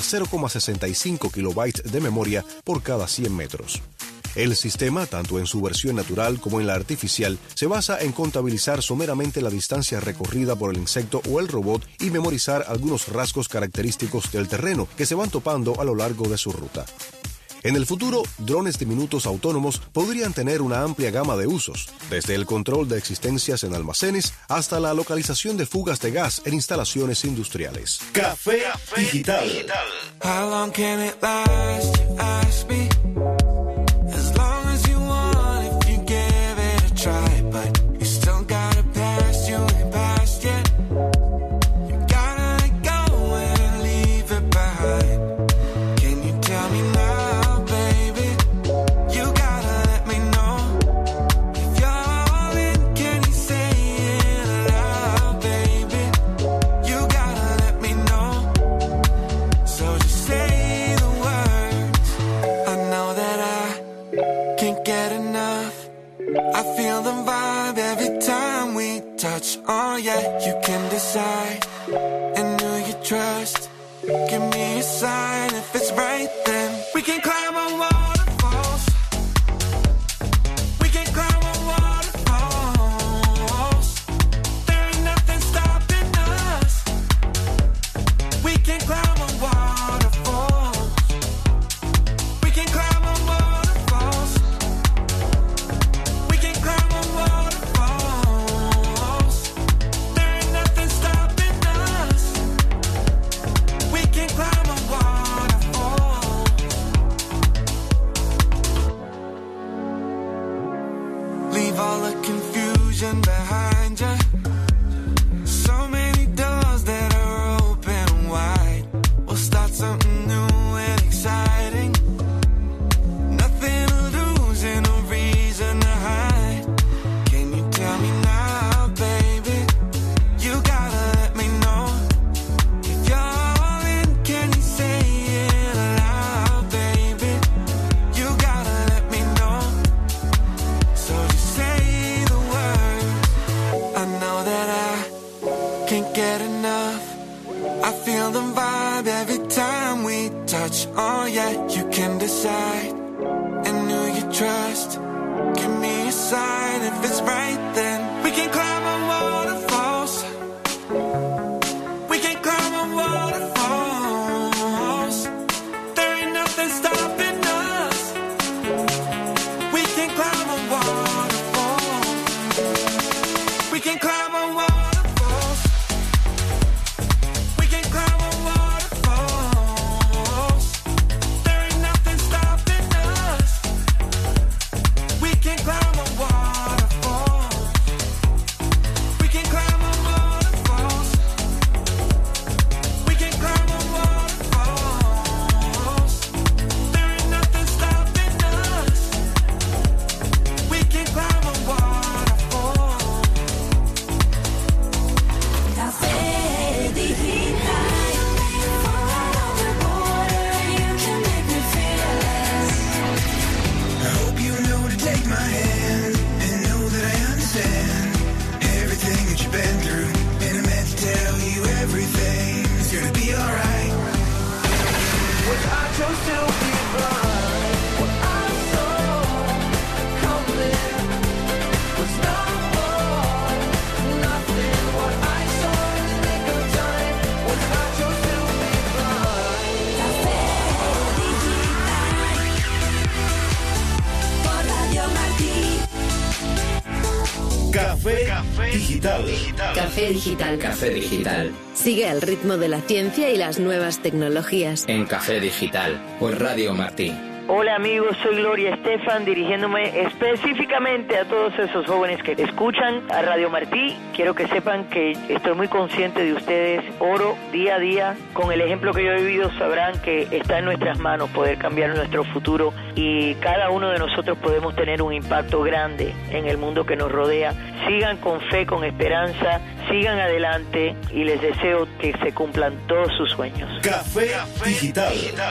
0,65 kilobytes de memoria por cada 100 metros. El sistema, tanto en su versión natural como en la artificial, se basa en contabilizar someramente la distancia recorrida por el insecto o el robot y memorizar algunos rasgos característicos del terreno que se van topando a lo largo de su ruta. En el futuro, drones diminutos autónomos podrían tener una amplia gama de usos, desde el control de existencias en almacenes hasta la localización de fugas de gas en instalaciones industriales. Café Digital. How long can it last? You ask me. As long as you want, if you give it a try, but you still got a past, you ain't past yet. You gotta let go and leave it behind. Can you tell me now, baby? You gotta let me know. If you're all in, can you say it aloud, baby? You gotta let me know. So just say the words. I know that I can't get enough. I feel the vibe every time we touch. Oh yeah, you can decide. And who you trust. Give me a sign if it's right, then we can climb on waterfalls. We can climb on waterfalls. There ain't nothing stopping us. We can climb on waterfalls. We can climb on waterfalls. We can climb on waterfalls. There ain't nothing stopping us. We can climb on waterfalls. Leave all the confusion behind you. So many doors that are open wide. We'll start something new and exciting. Nothing to lose and no reason to hide. Can you tell me now, baby? You gotta let me know. If you're all in, can you say it aloud, baby? You gotta let me know. So just say the word. I know that I can't get enough. I feel the vibe every time we touch. Oh yeah, you can decide. And who you trust. Give me a sign if it's right, then we can climb on waterfalls. We can climb on waterfalls. There ain't nothing stopping us. We can climb on waterfalls. We can climb on waterfalls. We can climb on waterfalls. There ain't nothing stopping us. We can climb on waterfalls. We can climb on waterfalls. We can climb on waterfalls. There ain't nothing stopping us. We can climb on waterfalls. Café Digital. I hope you know to take my hand and know that I understand everything that you've been through. And I meant to tell you everything's gonna be alright. What I chose to be blind, what I saw coming was not more, nothing. What I saw in the nick of time, what I chose to be blind. Por Radio Martí. Café Digital. Café Digital. Café Digital. Sigue el ritmo de la ciencia y las nuevas tecnologías. En Café Digital. Por Radio Martí. Hola amigos, soy Gloria Estefan, dirigiéndome específicamente a todos esos jóvenes que escuchan a Radio Martí. Quiero que sepan que estoy muy consciente de ustedes. Oro día a día. Con el ejemplo que yo he vivido sabrán que está en nuestras manos poder cambiar nuestro futuro y cada uno de nosotros podemos tener un impacto grande en el mundo que nos rodea. Sigan con fe, con esperanza, sigan adelante y les deseo que se cumplan todos sus sueños. Café Digital.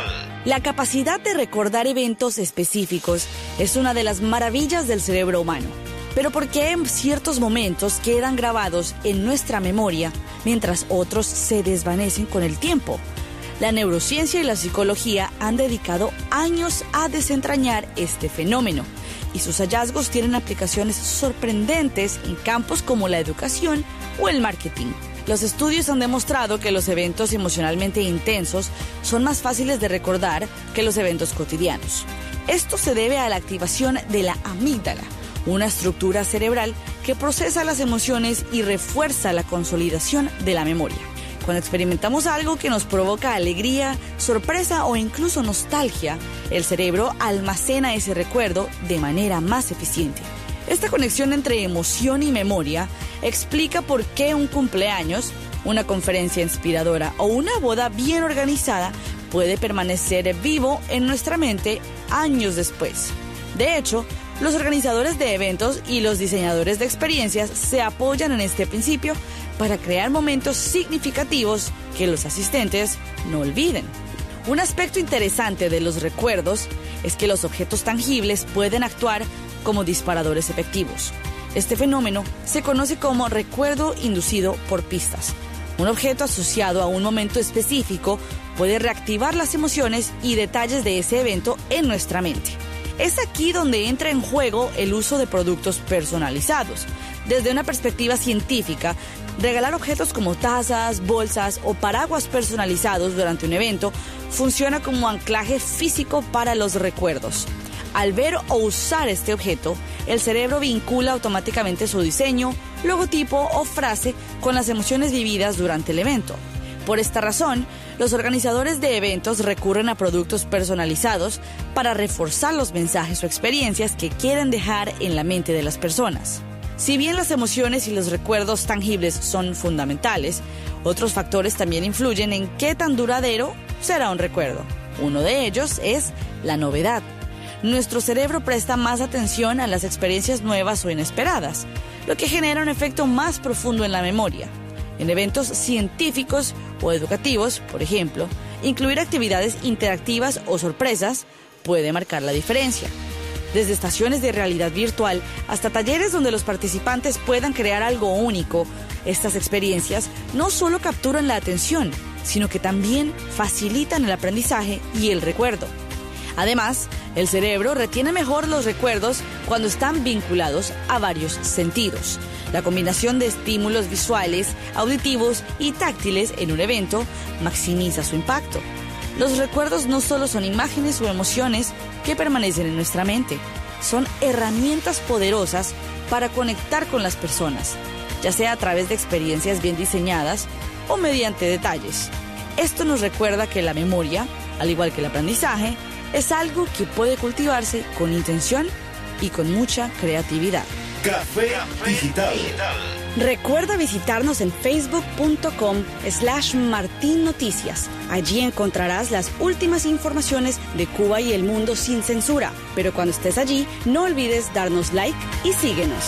La capacidad de recordar eventos específicos es una de las maravillas del cerebro humano. Pero ¿por qué en ciertos momentos quedan grabados en nuestra memoria mientras otros se desvanecen con el tiempo? La neurociencia y la psicología han dedicado años a desentrañar este fenómeno y sus hallazgos tienen aplicaciones sorprendentes en campos como la educación o el marketing. Los estudios han demostrado que los eventos emocionalmente intensos son más fáciles de recordar que los eventos cotidianos. Esto se debe a la activación de la amígdala, una estructura cerebral que procesa las emociones y refuerza la consolidación de la memoria. Cuando experimentamos algo que nos provoca alegría, sorpresa o incluso nostalgia, el cerebro almacena ese recuerdo de manera más eficiente. Esta conexión entre emoción y memoria explica por qué un cumpleaños, una conferencia inspiradora o una boda bien organizada puede permanecer vivo en nuestra mente años después. De hecho, los organizadores de eventos y los diseñadores de experiencias se apoyan en este principio para crear momentos significativos que los asistentes no olviden. Un aspecto interesante de los recuerdos es que los objetos tangibles pueden actuar como disparadores efectivos. Este fenómeno se conoce como recuerdo inducido por pistas. Un objeto asociado a un momento específico puede reactivar las emociones y detalles de ese evento en nuestra mente. Es aquí donde entra en juego el uso de productos personalizados. Desde una perspectiva científica, regalar objetos como tazas, bolsas o paraguas personalizados durante un evento funciona como anclaje físico para los recuerdos. Al ver o usar este objeto, el cerebro vincula automáticamente su diseño, logotipo o frase con las emociones vividas durante el evento. Por esta razón, los organizadores de eventos recurren a productos personalizados para reforzar los mensajes o experiencias que quieren dejar en la mente de las personas. Si bien las emociones y los recuerdos tangibles son fundamentales, otros factores también influyen en qué tan duradero será un recuerdo. Uno de ellos es la novedad. Nuestro cerebro presta más atención a las experiencias nuevas o inesperadas, lo que genera un efecto más profundo en la memoria. En eventos científicos o educativos, por ejemplo, incluir actividades interactivas o sorpresas puede marcar la diferencia. Desde estaciones de realidad virtual hasta talleres donde los participantes puedan crear algo único, estas experiencias no solo capturan la atención, sino que también facilitan el aprendizaje y el recuerdo. Además, el cerebro retiene mejor los recuerdos cuando están vinculados a varios sentidos. La combinación de estímulos visuales, auditivos y táctiles en un evento maximiza su impacto. Los recuerdos no solo son imágenes o emociones que permanecen en nuestra mente, son herramientas poderosas para conectar con las personas, ya sea a través de experiencias bien diseñadas o mediante detalles. Esto nos recuerda que la memoria, al igual que el aprendizaje, es algo que puede cultivarse con intención y con mucha creatividad. Café Digital. Recuerda visitarnos en facebook.com/martinnoticias. Allí encontrarás las últimas informaciones de Cuba y el mundo sin censura. Pero cuando estés allí, no olvides darnos like y síguenos.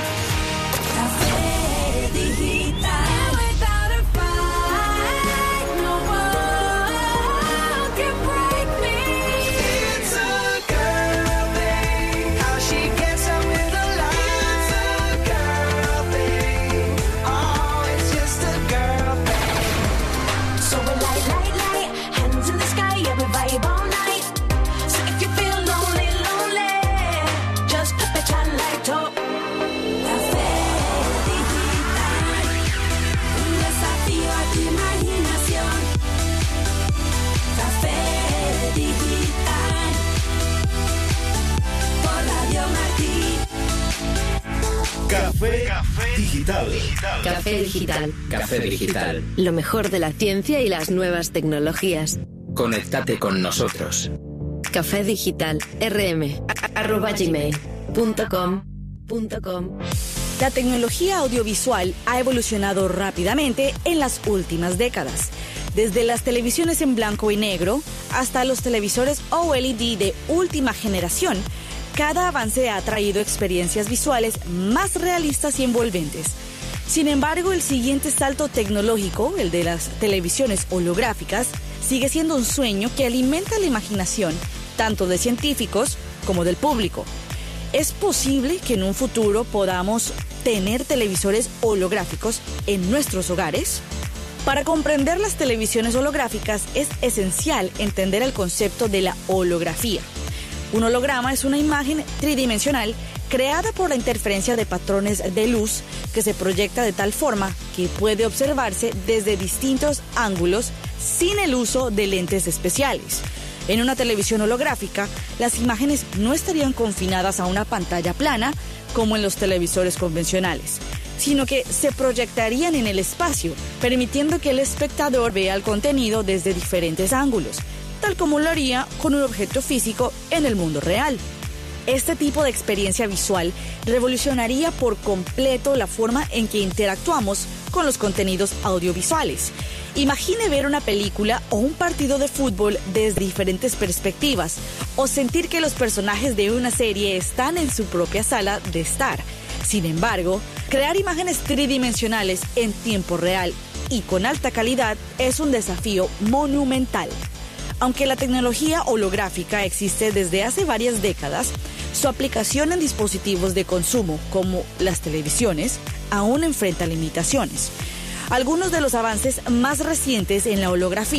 Café Digital. Café Digital. Café Digital. Lo mejor de la ciencia y las nuevas tecnologías. Conéctate con nosotros. Café Digital rm@gmail.com. La tecnología audiovisual ha evolucionado rápidamente en las últimas décadas. Desde las televisiones en blanco y negro hasta los televisores OLED de última generación, cada avance ha traído experiencias visuales más realistas y envolventes. Sin embargo, el siguiente salto tecnológico, el de las televisiones holográficas, sigue siendo un sueño que alimenta la imaginación tanto de científicos como del público. ¿Es posible que en un futuro podamos tener televisores holográficos en nuestros hogares? Para comprender las televisiones holográficas es esencial entender el concepto de la holografía. Un holograma es una imagen tridimensional creada por la interferencia de patrones de luz que se proyecta de tal forma que puede observarse desde distintos ángulos sin el uso de lentes especiales. En una televisión holográfica, las imágenes no estarían confinadas a una pantalla plana como en los televisores convencionales, sino que se proyectarían en el espacio, permitiendo que el espectador vea el contenido desde diferentes ángulos, tal como lo haría con un objeto físico en el mundo real. Este tipo de experiencia visual revolucionaría por completo la forma en que interactuamos con los contenidos audiovisuales. Imagine ver una película o un partido de fútbol desde diferentes perspectivas, o sentir que los personajes de una serie están en su propia sala de estar. Sin embargo, crear imágenes tridimensionales en tiempo real y con alta calidad es un desafío monumental. Aunque la tecnología holográfica existe desde hace varias décadas, su aplicación en dispositivos de consumo como las televisiones aún enfrenta limitaciones. Algunos de los avances más recientes en la holografía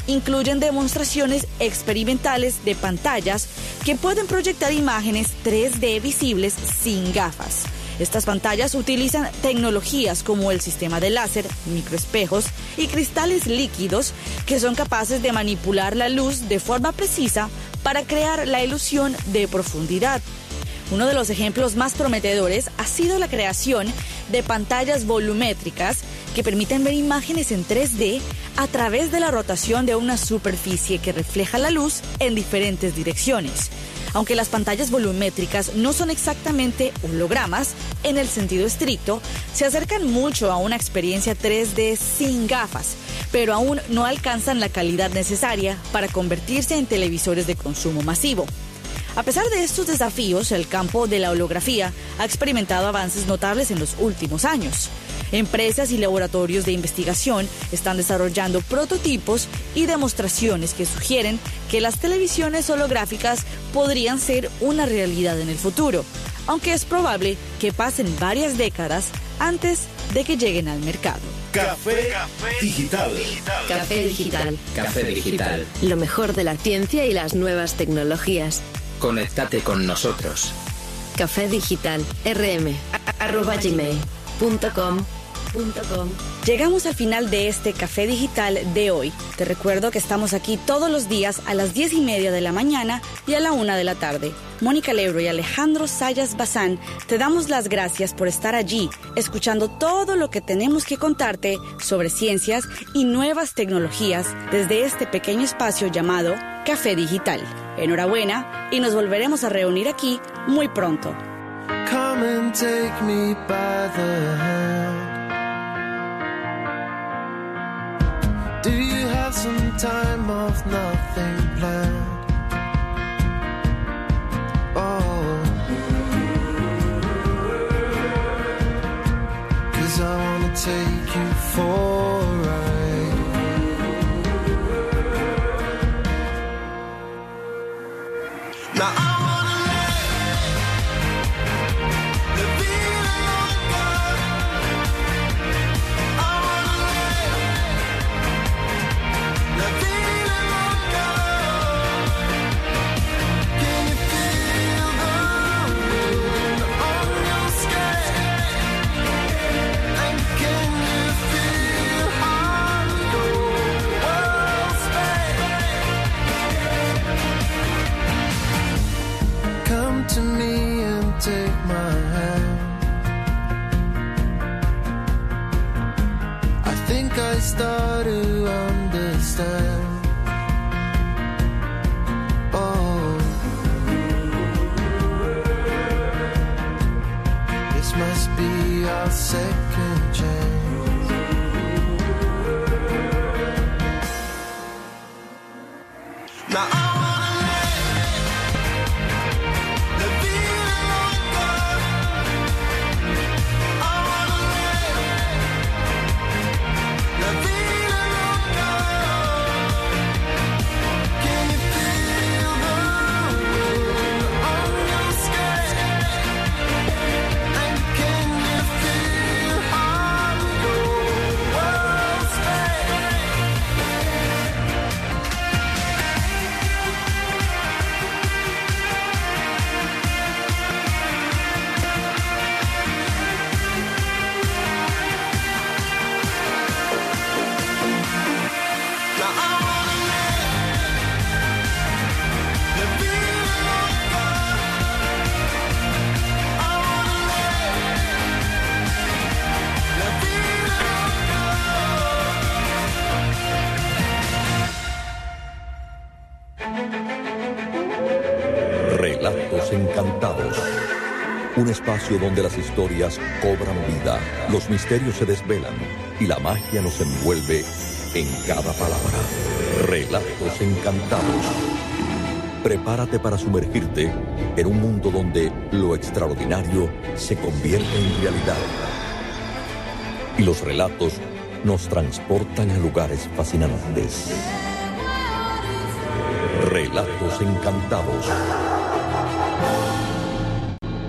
incluyen demostraciones experimentales de pantallas que pueden proyectar imágenes 3D visibles sin gafas. Estas pantallas utilizan tecnologías como el sistema de láser, microespejos y cristales líquidos que son capaces de manipular la luz de forma precisa para crear la ilusión de profundidad. Uno de los ejemplos más prometedores ha sido la creación de pantallas volumétricas que permiten ver imágenes en 3D a través de la rotación de una superficie que refleja la luz en diferentes direcciones. Aunque las pantallas volumétricas no son exactamente hologramas en el sentido estricto, se acercan mucho a una experiencia 3D sin gafas, pero aún no alcanzan la calidad necesaria para convertirse en televisores de consumo masivo. A pesar de estos desafíos, el campo de la holografía ha experimentado avances notables en los últimos años. Empresas y laboratorios de investigación están desarrollando prototipos y demostraciones que sugieren que las televisiones holográficas podrían ser una realidad en el futuro, aunque es probable que pasen varias décadas antes de que lleguen al mercado. Café Digital. Café Digital. Café Digital. Lo mejor de la ciencia y las nuevas tecnologías. Conéctate con nosotros. Café Digital. rm@gmail.com. Llegamos al final de este Café Digital de hoy. Te recuerdo que estamos aquí todos los días a las 10:30 de la mañana y a la 1 de la tarde. Mónica Lebro y Alejandro Sayas Bazán te damos las gracias por estar allí, escuchando todo lo que tenemos que contarte sobre ciencias y nuevas tecnologías desde este pequeño espacio llamado Café Digital. Enhorabuena y nos volveremos a reunir aquí muy pronto. Come and take me by the hand. Do you have some time off, nothing planned? Oh, 'cause I wanna take you for a ride. Now I wanna let the feeling go. I wanna let the feeling go. Can you feel the wind on your skin? And can you feel how your world spins? Come to me and take my hand. I think I start to understand. Oh, this must be our second chance. Now I wanna let the feeling go. I wanna let the feeling go. Can you feel the wind on your skin? And can you feel how your world spins? Now I wanna let the feeling go. I wanna let the Relatos Encantados. Un espacio donde las historias cobran vida, los misterios se desvelan y la magia nos envuelve en cada palabra. Relatos Encantados. Prepárate para sumergirte en un mundo donde lo extraordinario se convierte en realidad. Y los relatos nos transportan a lugares fascinantes. Relatos Encantados.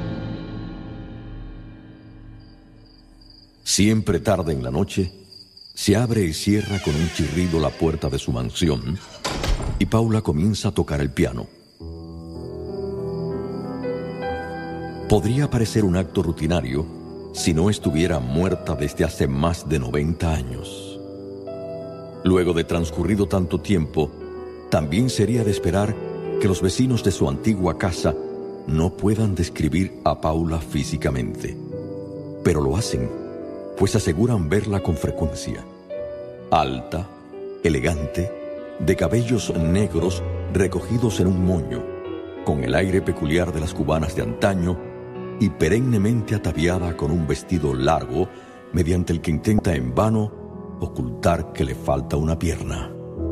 Siempre tarde en la noche, Se abre y cierra con un chirrido la puerta de su mansión y Paula comienza a tocar el piano. Podría parecer un acto rutinario si no estuviera muerta desde hace más de 90 años. Luego de transcurrido tanto tiempo, también sería de esperar que los vecinos de su antigua casa no puedan describir a Paula físicamente. Pero lo hacen, pues aseguran verla con frecuencia. Alta, elegante, de cabellos negros recogidos en un moño, con el aire peculiar de las cubanas de antaño y perennemente ataviada con un vestido largo, mediante el que intenta en vano ocultar que le falta una pierna.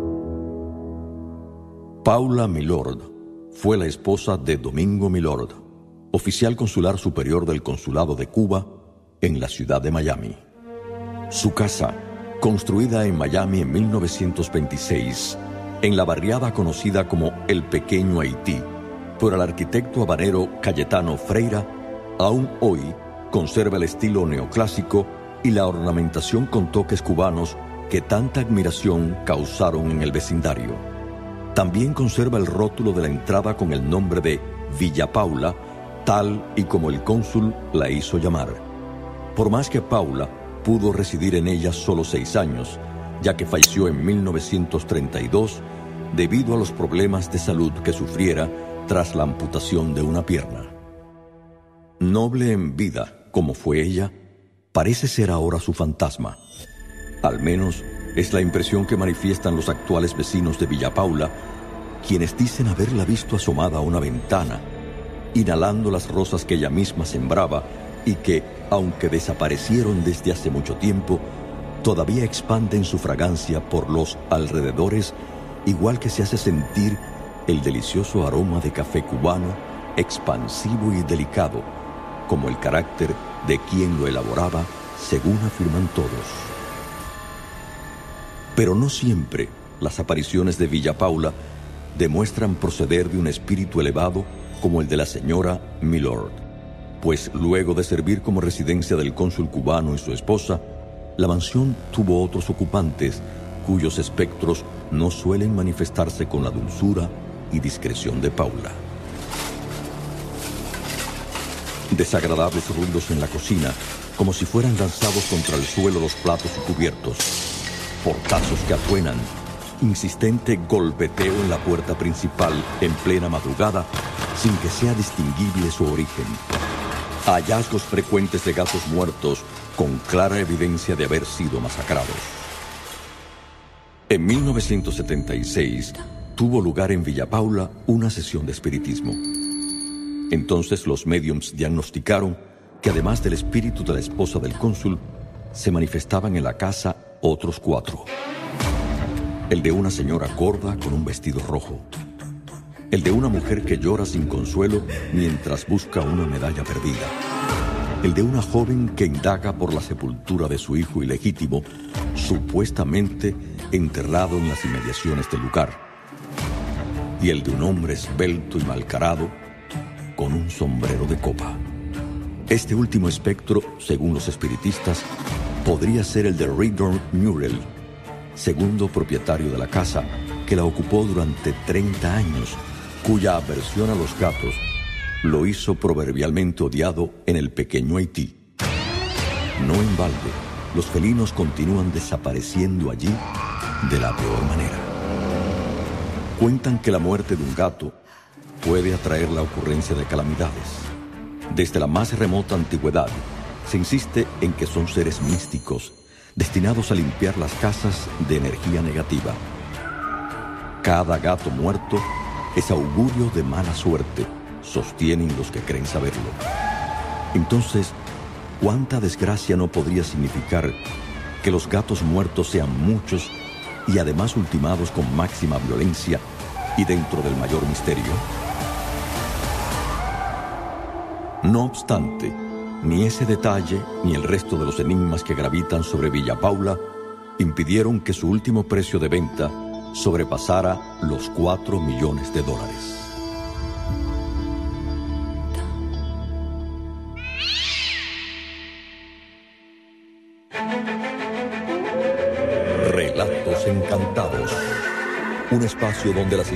Paula Milord fue la esposa de Domingo Milord, oficial consular superior del Consulado de Cuba en la ciudad de Miami. Su casa, construida en Miami en 1926, en la barriada conocida como El Pequeño Haití, por el arquitecto habanero Cayetano Freira, aún hoy conserva el estilo neoclásico y la ornamentación con toques cubanos que tanta admiración causaron en el vecindario. También conserva el rótulo de la entrada con el nombre de Villa Paula, tal y como el cónsul la hizo llamar. Por más que Paula pudo residir en ella solo 6 años, ya que falleció en 1932 debido a los problemas de salud que sufriera tras la amputación de una pierna. Noble en vida, como fue ella, parece ser ahora su fantasma. Al menos es la impresión que manifiestan los actuales vecinos de Villa Paula, quienes dicen haberla visto asomada a una ventana, inhalando las rosas que ella misma sembraba y que, aunque desaparecieron desde hace mucho tiempo, todavía expanden su fragancia por los alrededores, igual que se hace sentir el delicioso aroma de café cubano, expansivo y delicado, como el carácter de quien lo elaboraba, según afirman todos. Pero no siempre las apariciones de Villa Paula demuestran proceder de un espíritu elevado como el de la señora Milord, pues luego de servir como residencia del cónsul cubano y su esposa, la mansión tuvo otros ocupantes cuyos espectros no suelen manifestarse con la dulzura y discreción de Paula. Desagradables ruidos en la cocina, como si fueran lanzados contra el suelo los platos y cubiertos, portazos que atuenan, insistente golpeteo en la puerta principal en plena madrugada, sin que sea distinguible su origen. Hallazgos frecuentes de gatos muertos con clara evidencia de haber sido masacrados. En 1976 tuvo lugar en Villa Paula una sesión de espiritismo. Entonces los médiums diagnosticaron que además del espíritu de la esposa del cónsul, se manifestaban en la casa otros 4. El de una señora gorda con un vestido rojo. El de una mujer que llora sin consuelo mientras busca una medalla perdida. El de una joven que indaga por la sepultura de su hijo ilegítimo, supuestamente enterrado en las inmediaciones del lugar. Y el de un hombre esbelto y malcarado con un sombrero de copa. Este último espectro, según los espiritistas, podría ser el de Reardon Murrell, segundo propietario de la casa, que la ocupó durante 30 años, cuya aversión a los gatos lo hizo proverbialmente odiado en el pequeño Haití. No en balde, los felinos continúan desapareciendo allí de la peor manera. Cuentan que la muerte de un gato puede atraer la ocurrencia de calamidades. Desde la más remota antigüedad, se insiste en que son seres místicos, destinados a limpiar las casas de energía negativa. Cada gato muerto es augurio de mala suerte, sostienen los que creen saberlo. Entonces, ¿cuánta desgracia no podría significar que los gatos muertos sean muchos y además ultimados con máxima violencia y dentro del mayor misterio? No obstante, ni ese detalle ni el resto de los enigmas que gravitan sobre Villa Paula impidieron que su último precio de venta sobrepasara los $4 millones. Relatos Encantados. Un espacio donde las